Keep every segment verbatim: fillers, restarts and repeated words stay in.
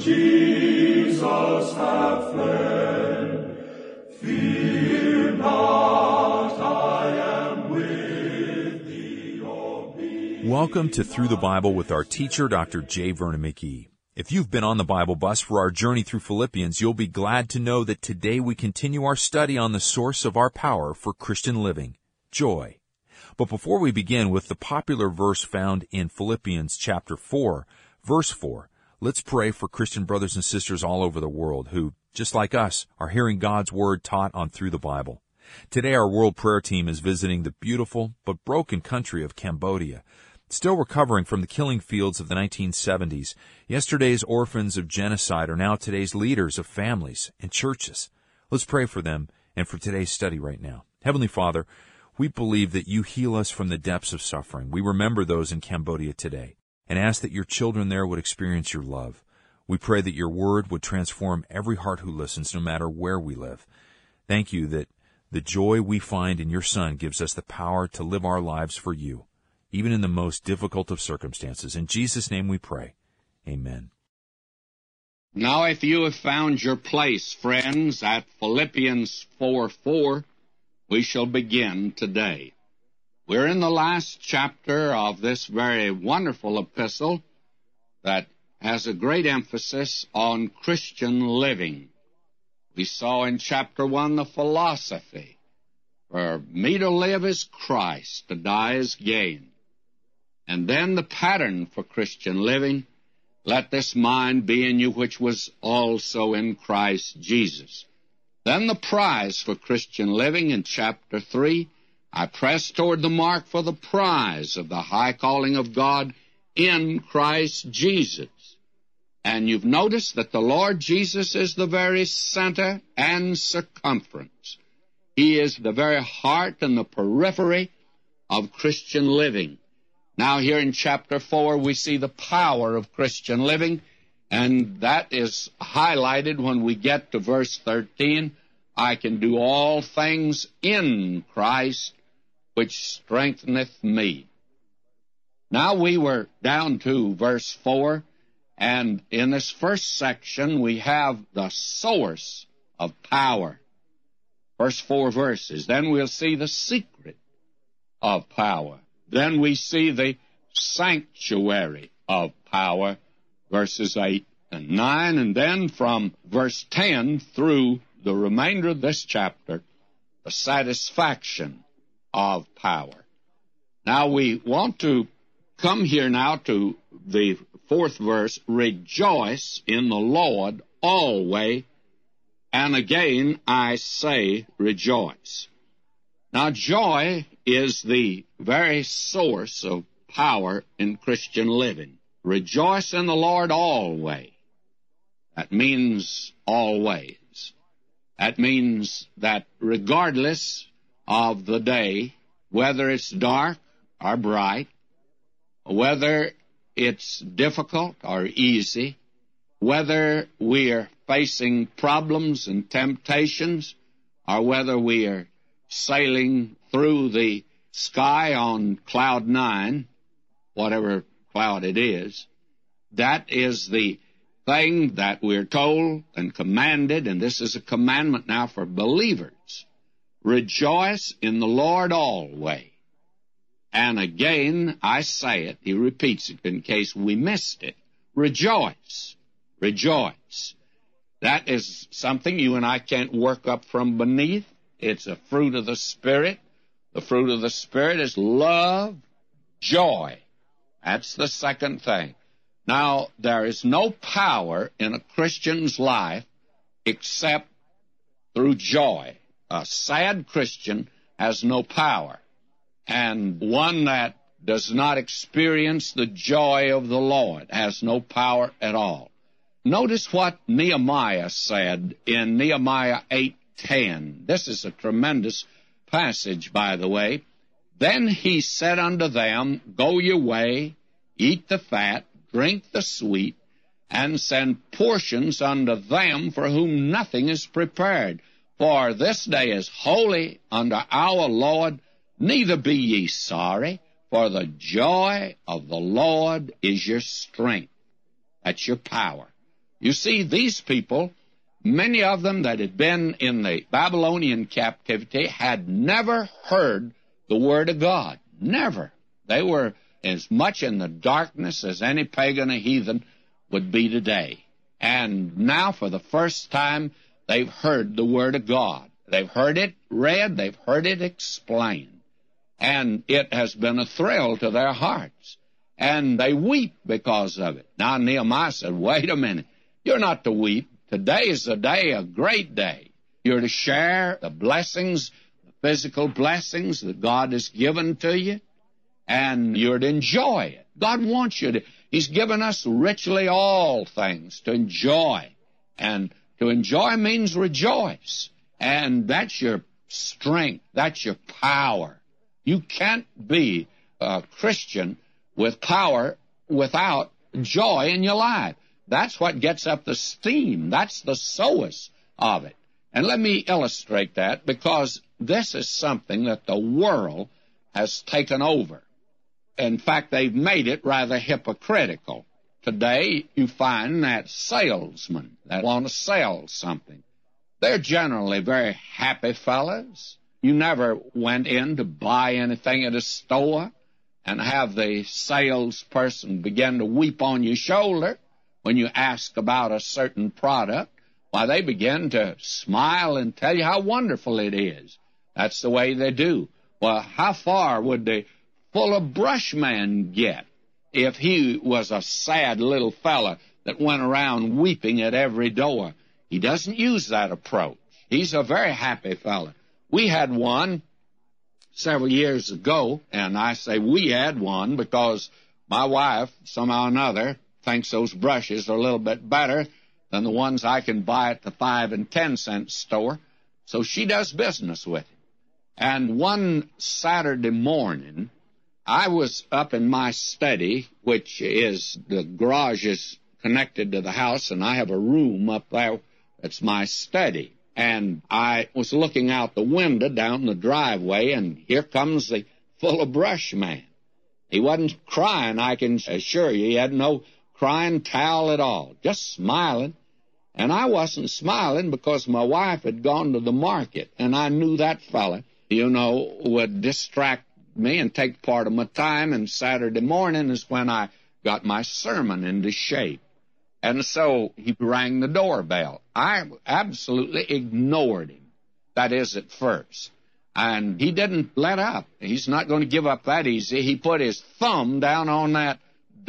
Jesus have fled. Fear not, I am with thee, O be. Welcome to Through the Bible with our teacher, Doctor J. Vernon McGee. If you've been on the Bible bus for our journey through Philippians, you'll be glad to know that today we continue our study on the source of our power for Christian living, joy. But before we begin with the popular verse found in Philippians chapter four, verse four, let's pray for Christian brothers and sisters all over the world who, just like us, are hearing God's Word taught on Through the Bible. Today our World Prayer Team is visiting the beautiful but broken country of Cambodia. Still recovering from the killing fields of the nineteen seventies, yesterday's orphans of genocide are now today's leaders of families and churches. Let's pray for them and for today's study right now. Heavenly Father, we believe that you heal us from the depths of suffering. We remember those in Cambodia today and ask that your children there would experience your love. We pray that your word would transform every heart who listens, no matter where we live. Thank you that the joy we find in your Son gives us the power to live our lives for you, even in the most difficult of circumstances. In Jesus' name we pray. Amen. Now if you have found your place, friends, at Philippians four four, we shall begin today. We're in the last chapter of this very wonderful epistle that has a great emphasis on Christian living. We saw in chapter one the philosophy. For me to live is Christ, to die is gain. And then the pattern for Christian living, let this mind be in you which was also in Christ Jesus. Then the prize for Christian living in chapter three, I press toward the mark for the prize of the high calling of God in Christ Jesus. And you've noticed that the Lord Jesus is the very center and circumference. He is the very heart and the periphery of Christian living. Now here in chapter four, we see the power of Christian living, and that is highlighted when we get to verse thirteen. I can do all things in Christ, which strengtheneth me. Now we were down to verse four, and in this first section we have the source of power. First four verses. Then we'll see the secret of power. Then we see the sanctuary of power, verses eight and nine, and then from verse ten through the remainder of this chapter, the satisfaction of power. Now we want to come here now to the fourth verse, rejoice in the Lord always, and again I say rejoice. Now joy is the very source of power in Christian living. Rejoice in the Lord always. That means always. That means that regardless of the day, whether it's dark or bright, whether it's difficult or easy, whether we are facing problems and temptations, or whether we are sailing through the sky on cloud nine, whatever cloud it is, that is the thing that we're told and commanded, and this is a commandment now for believers. Rejoice in the Lord always. And again, I say it, he repeats it in case we missed it. Rejoice. Rejoice. That is something you and I can't work up from beneath. It's a fruit of the Spirit. The fruit of the Spirit is love, joy. That's the second thing. Now, there is no power in a Christian's life except through joy. A sad Christian has no power. And one that does not experience the joy of the Lord has no power at all. Notice what Nehemiah said in Nehemiah eight ten. This is a tremendous passage, by the way. Then he said unto them, go your way, eat the fat, drink the sweet, and send portions unto them for whom nothing is prepared. For this day is holy unto our Lord, neither be ye sorry, for the joy of the Lord is your strength. That's your power. You see, these people, many of them that had been in the Babylonian captivity, had never heard the Word of God. Never. They were as much in the darkness as any pagan or heathen would be today. And now, for the first time, they've heard the Word of God. They've heard it read, they've heard it explained. And it has been a thrill to their hearts. And they weep because of it. Now, Nehemiah said, wait a minute. You're not to weep. Today is a day, a great day. You're to share the blessings, the physical blessings that God has given to you, and you're to enjoy it. God wants you to. He's given us richly all things to enjoy. And to enjoy means rejoice. And that's your strength. That's your power. You can't be a Christian with power without joy in your life. That's what gets up the steam. That's the source of it. And let me illustrate that, because this is something that the world has taken over. In fact, they've made it rather hypocritical. Today, you find that salesmen that want to sell something, they're generally very happy fellas. You never went in to buy anything at a store and have the salesperson begin to weep on your shoulder when you ask about a certain product. Why, they begin to smile and tell you how wonderful it is. That's the way they do. Well, how far would the full of brush man get if he was a sad little fella that went around weeping at every door? He doesn't use that approach. He's a very happy fella. We had one several years ago, and I say we had one because my wife, somehow or another, thinks those brushes are a little bit better than the ones I can buy at the five and ten cent store. So she does business with it. And one Saturday morning, I was up in my study, which is, the garage is connected to the house, and I have a room up there that's my study. And I was looking out the window down the driveway, and here comes the full of brush man. He wasn't crying, I can assure you. He had no crying towel at all, just smiling. And I wasn't smiling because my wife had gone to the market, and I knew that fella, you know, would distract me and take part of my time, and Saturday morning is when I got my sermon into shape. And so he rang the doorbell. I absolutely ignored him, that is, at first. And he didn't let up. He's not going to give up that easy. He put his thumb down on that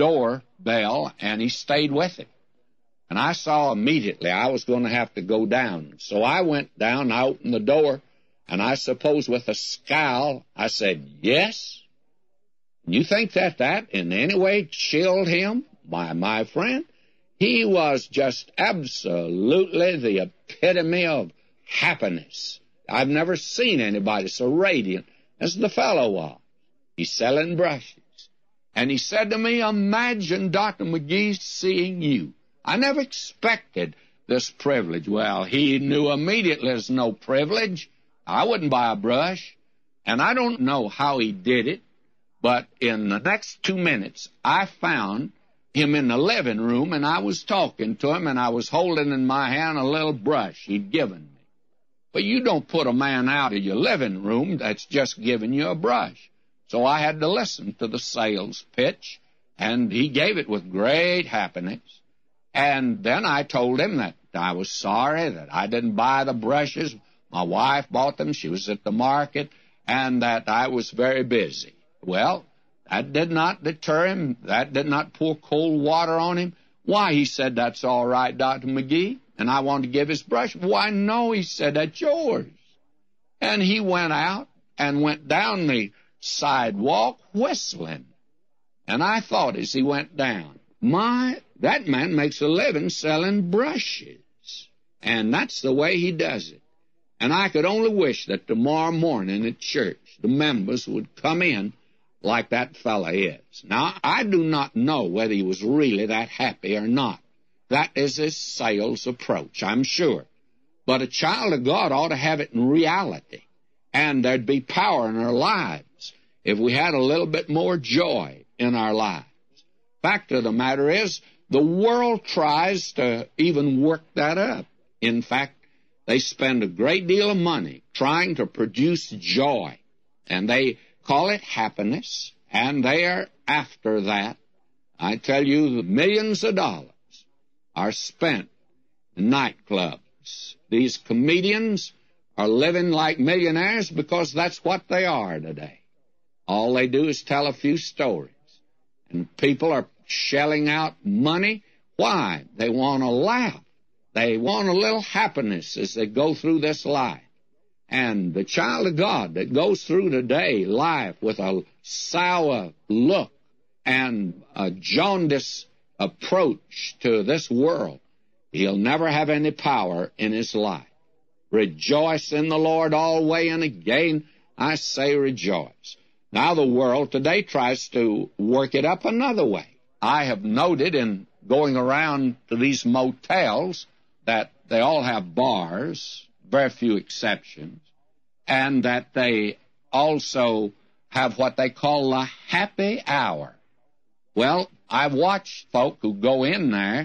doorbell, and he stayed with it. And I saw immediately I was going to have to go down. So I went down, I opened the door, and I suppose with a scowl, I said, yes? You think that that in any way chilled him? Why, my friend, he was just absolutely the epitome of happiness. I've never seen anybody so radiant as the fellow was. He's selling brushes. And he said to me, imagine, Doctor McGee, seeing you. I never expected this privilege. Well, he knew immediately there's no privilege. I wouldn't buy a brush. And I don't know how he did it, but in the next two minutes, I found him in the living room, and I was talking to him, and I was holding in my hand a little brush he'd given me. But you don't put a man out of your living room that's just giving you a brush. So I had to listen to the sales pitch, and he gave it with great happiness. And then I told him that I was sorry that I didn't buy the brushes. My wife bought them. She was at the market, and that I was very busy. Well, that did not deter him. That did not pour cold water on him. Why, he said, that's all right, Doctor McGee. And I wanted to give his brush. Why, no, he said, that's yours. And he went out and went down the sidewalk whistling. And I thought as he went down, my, that man makes a living selling brushes. And that's the way he does it. And I could only wish that tomorrow morning at church, the members would come in like that fella is. Now, I do not know whether he was really that happy or not. That is his sales approach, I'm sure. But a child of God ought to have it in reality. And there'd be power in our lives if we had a little bit more joy in our lives. Fact of the matter is, The world tries to even work that up. In fact, they spend a great deal of money trying to produce joy, and they call it happiness, and they are after that. I tell you, the millions of dollars are spent in nightclubs. These comedians are living like millionaires because that's what they are today. All they do is tell a few stories, and people are shelling out money. Why? They want to laugh. They want a little happiness as they go through this life. And the child of God that goes through today life with a sour look and a jaundiced approach to this world, he'll never have any power in his life. Rejoice in the Lord always, and again I say rejoice. Now the world today tries to work it up another way. I have noted in going around to these motels that they all have bars, very few exceptions, and that they also have what they call a happy hour. Well, I've watched folk who go in there,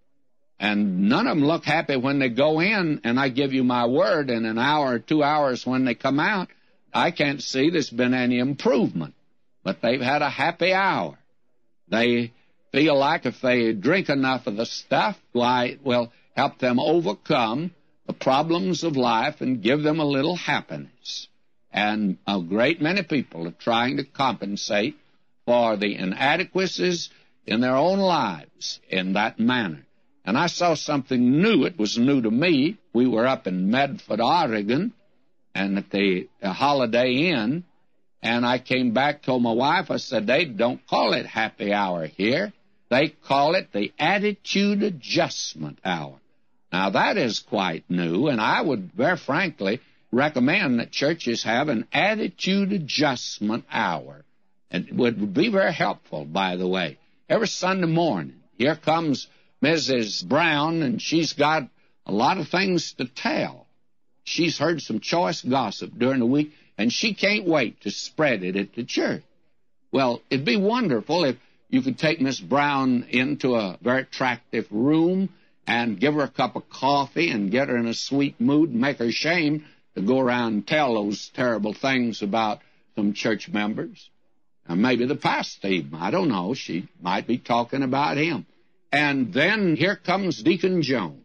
and none of them look happy when they go in, and I give you my word, in an hour or two hours when they come out, I can't see there's been any improvement. But they've had a happy hour. They feel like if they drink enough of the stuff, why, it will help them overcome the problems of life and give them a little happiness. And a great many people are trying to compensate for the inadequacies in their own lives in that manner. And I saw something new. It was new to me. We were up in Medford, Oregon, and at the, the Holiday Inn, and I came back, told my wife, I said, they don't call it happy hour here. They call it the attitude adjustment hour. Now, that is quite new, and I would very frankly recommend that churches have an attitude adjustment hour. It would be very helpful, by the way. Every Sunday morning, here comes Missus Brown, and she's got a lot of things to tell. She's heard some choice gossip during the week, and she can't wait to spread it at the church. Well, it'd be wonderful if you could take Miss Brown into a very attractive room and give her a cup of coffee and get her in a sweet mood and make her ashamed to go around and tell those terrible things about some church members. Or maybe the pastor even. I don't know. She might be talking about him. And then here comes Deacon Jones.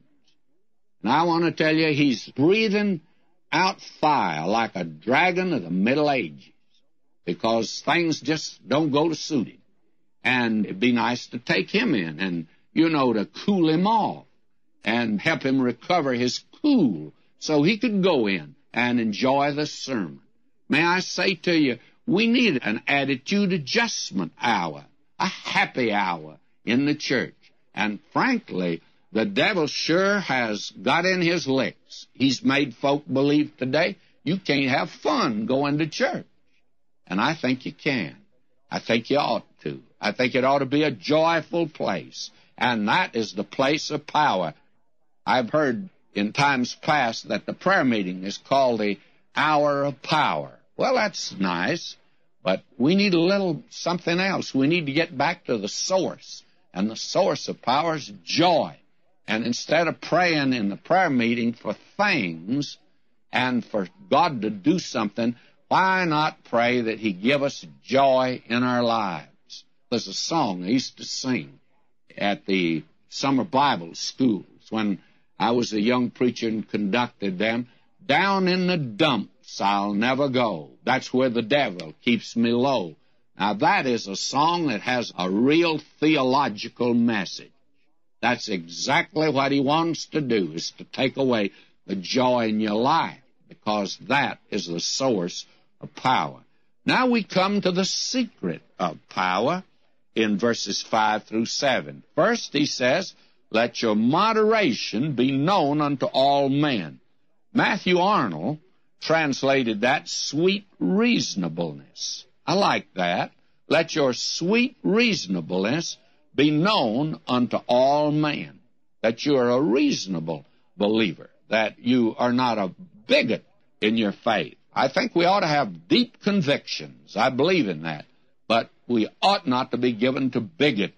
And I want to tell you, he's breathing out fire like a dragon of the Middle Ages because things just don't go to suit him. And it'd be nice to take him in and, you know, to cool him off and help him recover his cool so he could go in and enjoy the sermon. May I say to you, we need an attitude adjustment hour, a happy hour in the church. And frankly, the devil sure has got in his licks. He's made folk believe today you can't have fun going to church. And I think you can. I think you ought to. I think it ought to be a joyful place. And that is the place of power. I've heard in times past that the prayer meeting is called the hour of power. Well, that's nice, but we need a little something else. We need to get back to the source. And the source of power is joy. And instead of praying in the prayer meeting for things and for God to do something, why not pray that he give us joy in our lives? There's a song I used to sing at the summer Bible schools when I was a young preacher and conducted them. Down in the dumps I'll never go. That's where the devil keeps me low. Now, that is a song that has a real theological message. That's exactly what he wants to do, is to take away the joy in your life, because that is the source of power. Now we come to the secret of power in verses five through seven. First, he says, let your moderation be known unto all men. Matthew Arnold translated that sweet reasonableness. I like that. Let your sweet reasonableness be known unto all men. That you are a reasonable believer. That you are not a bigot in your faith. I think we ought to have deep convictions. I believe in that. But we ought not to be given to bigotry.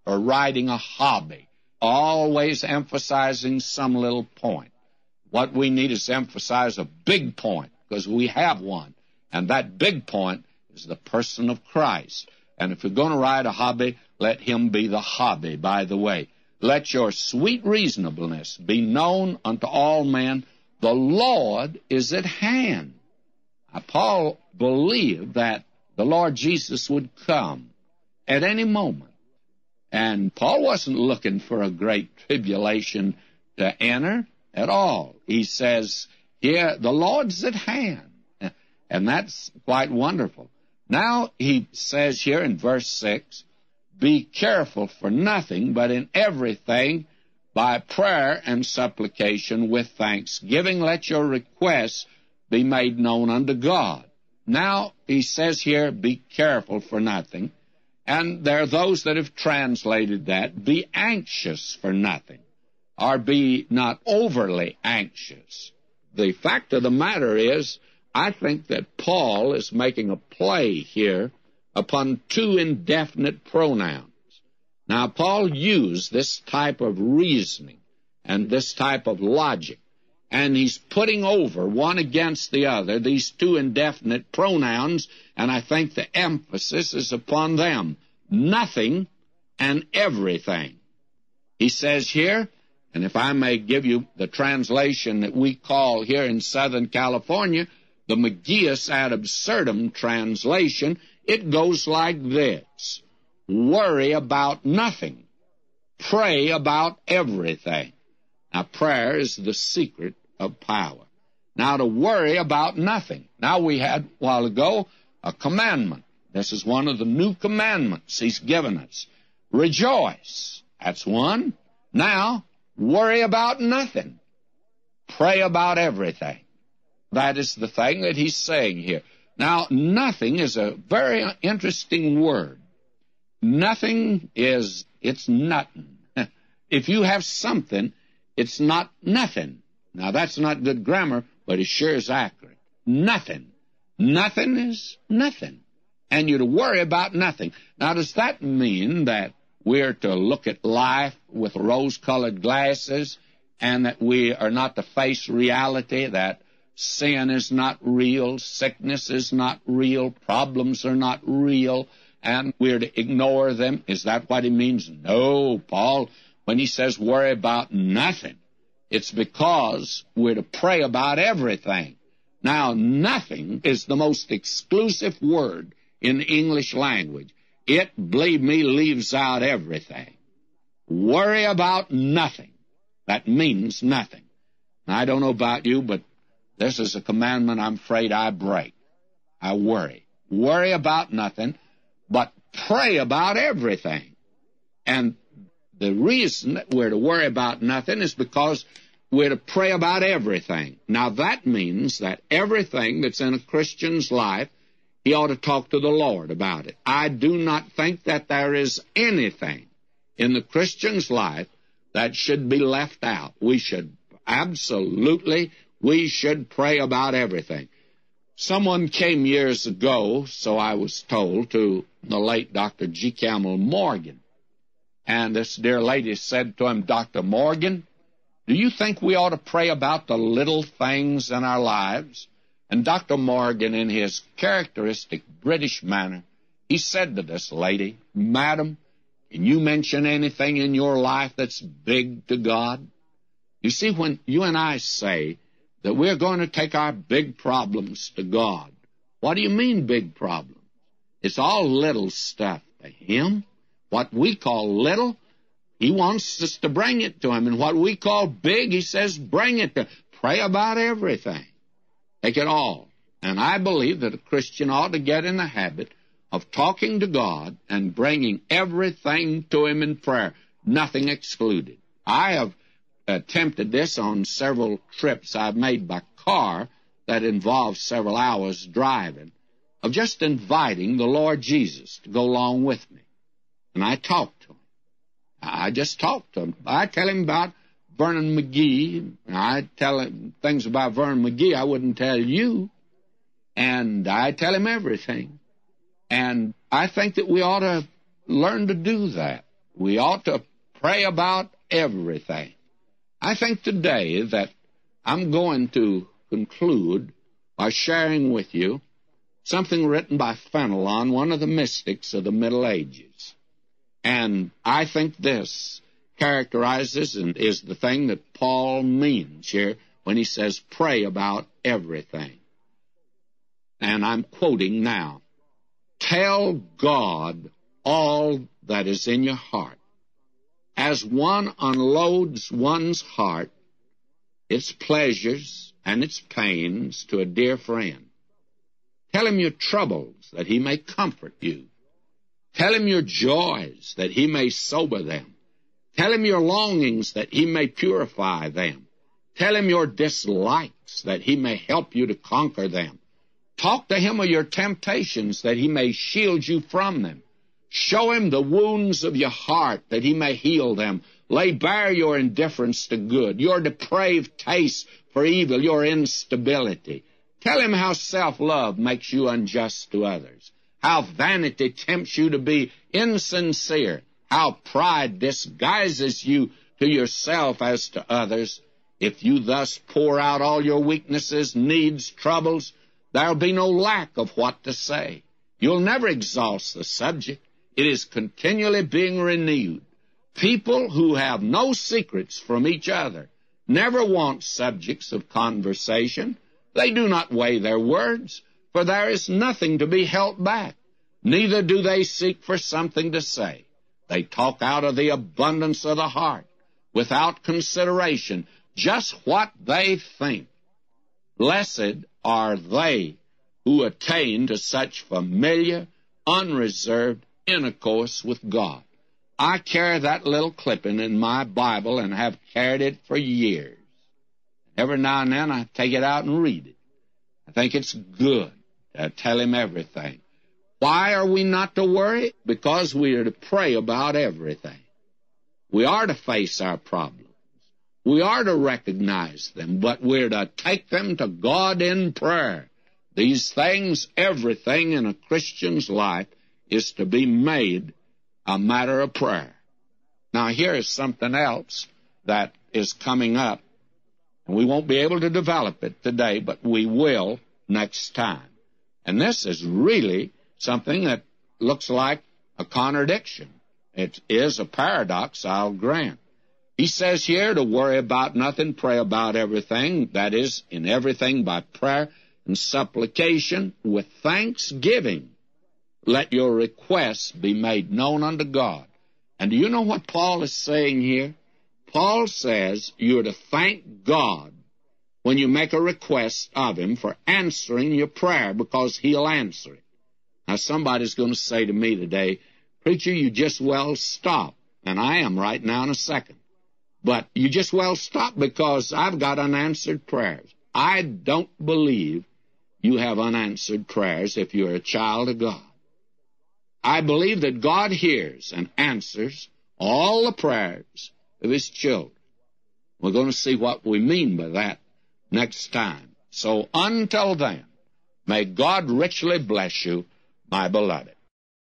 or writing a hobby, always emphasizing some little point. What we need is to emphasize a big point, because we have one, and that big point is the person of Christ. And if you're going to write a hobby, let him be the hobby, by the way. Let your sweet reasonableness be known unto all men. The Lord is at hand. Now, Paul believed that the Lord Jesus would come at any moment. And Paul wasn't looking for a great tribulation to enter at all. He says, here, the Lord's at hand. And that's quite wonderful. Now he says here in verse six, be careful for nothing, but in everything, by prayer and supplication with thanksgiving, let your requests be made known unto God. Now he says here, be careful for nothing. And there are those that have translated that, be anxious for nothing, or be not overly anxious. The fact of the matter is, I think that Paul is making a play here upon two indefinite pronouns. Now, Paul used this type of reasoning and this type of logic, and he's putting over one against the other these two indefinite pronouns, and I think the emphasis is upon them, nothing and everything. He says here, and if I may give you the translation that we call here in Southern California, the Magius ad absurdum translation, it goes like this: worry about nothing, pray about everything. Now, prayer is the secret of power. Now, to worry about nothing. Now, we had, a while ago, a commandment. This is one of the new commandments he's given us. Rejoice. That's one. Now, worry about nothing. Pray about everything. That is the thing that he's saying here. Now, nothing is a very interesting word. Nothing is, it's nothing. If you have something, it's not nothing. Now, that's not good grammar, but it sure is accurate. Nothing. Nothing is nothing. And you're to worry about nothing. Now, does that mean that we're to look at life with rose-colored glasses and that we are not to face reality, that sin is not real, sickness is not real, problems are not real, and we're to ignore them? Is that what he means? No, Paul, when he says worry about nothing, it's because we're to pray about everything. Now, nothing is the most exclusive word in the English language. It, believe me, leaves out everything. Worry about nothing. That means nothing. Now, I don't know about you, but this is a commandment I'm afraid I break. I worry. Worry about nothing, but pray about everything. And the reason that we're to worry about nothing is because we're to pray about everything. Now, that means that everything that's in a Christian's life, he ought to talk to the Lord about it. I do not think that there is anything in the Christian's life that should be left out. We should absolutely, we should pray about everything. Someone came years ago, so I was told, to the late Doctor G. Campbell Morgan. And this dear lady said to him, Doctor Morgan, do you think we ought to pray about the little things in our lives? And Doctor Morgan, in his characteristic British manner, he said to this lady, Madam, can you mention anything in your life that's big to God? You see, when you and I say that we're going to take our big problems to God, what do you mean big problems? It's all little stuff to Him. What we call little, He wants us to bring it to Him. And what we call big, He says, bring it to Him. Pray about everything. Take it all. And I believe that a Christian ought to get in the habit of talking to God and bringing everything to Him in prayer, nothing excluded. I have attempted this on several trips I've made by car that involved several hours driving, of just inviting the Lord Jesus to go along with me. And I talk to Him. I just talk to Him. I tell Him about Vernon McGee. I tell Him things about Vernon McGee I wouldn't tell you. And I tell Him everything. And I think that we ought to learn to do that. we ought to pray about everything. I think today that I'm going to conclude by sharing with you something written by Fenelon, one of the mystics of the Middle Ages. And I think this characterizes and is the thing that Paul means here when he says, pray about everything. And I'm quoting now. Tell God all that is in your heart. As one unloads one's heart, its pleasures and its pains to a dear friend. Tell him your troubles, that he may comfort you. Tell him your joys, that he may sober them. Tell him your longings, that he may purify them. Tell him your dislikes, that he may help you to conquer them. Talk to him of your temptations, that he may shield you from them. Show him the wounds of your heart, that he may heal them. Lay bare your indifference to good, your depraved taste for evil, your instability. Tell him how self-love makes you unjust to others, how vanity tempts you to be insincere, how pride disguises you to yourself as to others. If you thus pour out all your weaknesses, needs, troubles, there'll be no lack of what to say. You'll never exhaust the subject. It is continually being renewed. People who have no secrets from each other never want subjects of conversation. They do not weigh their words, for there is nothing to be held back. Neither do they seek for something to say. They talk out of the abundance of the heart, without consideration, just what they think. Blessed are they who attain to such familiar, unreserved intercourse with God. I carry that little clipping in my Bible and have carried it for years. Every now and then I take it out and read it. I think it's good to tell him everything. Why are we not to worry? Because we are to pray about everything. We are to face our problems. We are to recognize them, but we're to take them to God in prayer. These things, everything in a Christian's life, is to be made a matter of prayer. Now, here is something else that is coming up. And we won't be able to develop it today, but we will next time. And this is really something that looks like a contradiction. It is a paradox, I'll grant. He says here to worry about nothing, pray about everything, that is, in everything by prayer and supplication with thanksgiving. Let your requests be made known unto God. And do you know what Paul is saying here? Paul says you're to thank God when you make a request of him for answering your prayer, because he'll answer it. Now, somebody's going to say to me today, preacher, you just well stop. And I am right now in a second. But you just well stop because I've got unanswered prayers. I don't believe you have unanswered prayers if you're a child of God. I believe that God hears and answers all the prayers of his children. We're going to see what we mean by that next time. So until then, may God richly bless you, my beloved.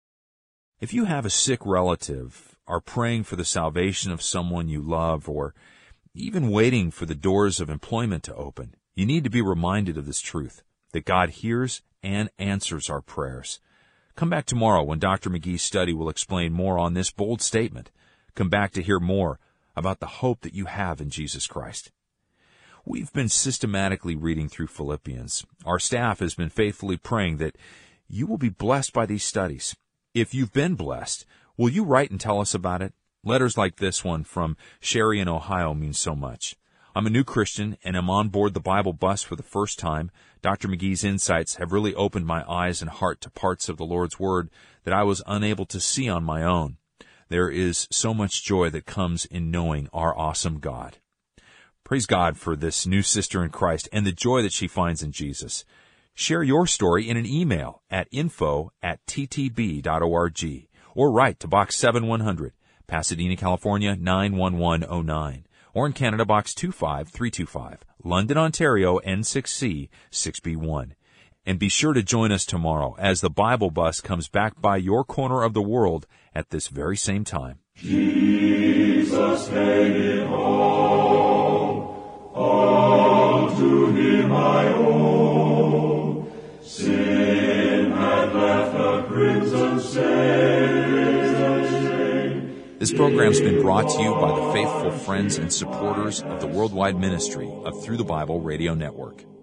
If you have a sick relative, are praying for the salvation of someone you love, or even waiting for the doors of employment to open, you need to be reminded of this truth, that God hears and answers our prayers. Come back tomorrow when Doctor McGee's study will explain more on this bold statement. Come back to hear more about the hope that you have in Jesus Christ. We've been systematically reading through Philippians. Our staff has been faithfully praying that you will be blessed by these studies. If you've been blessed, will you write and tell us about it? Letters like this one from Sherry in Ohio mean so much. I'm a new Christian and am on board the Bible bus for the first time. Doctor McGee's insights have really opened my eyes and heart to parts of the Lord's Word that I was unable to see on my own. There is so much joy that comes in knowing our awesome God. Praise God for this new sister in Christ and the joy that she finds in Jesus. Share your story in an email at info at t t b dot org or write to Box seven one hundred, Pasadena, California, nine one one oh nine. Or in Canada, Box two five three two five, London, Ontario, N six C six B one. And be sure to join us tomorrow as the Bible bus comes back by your corner of the world at this very same time. Jesus paid it all, all to him I owe. Sin had left a crimson stain. This program's been brought to you by the faithful friends and supporters of the worldwide ministry of Through the Bible Radio Network.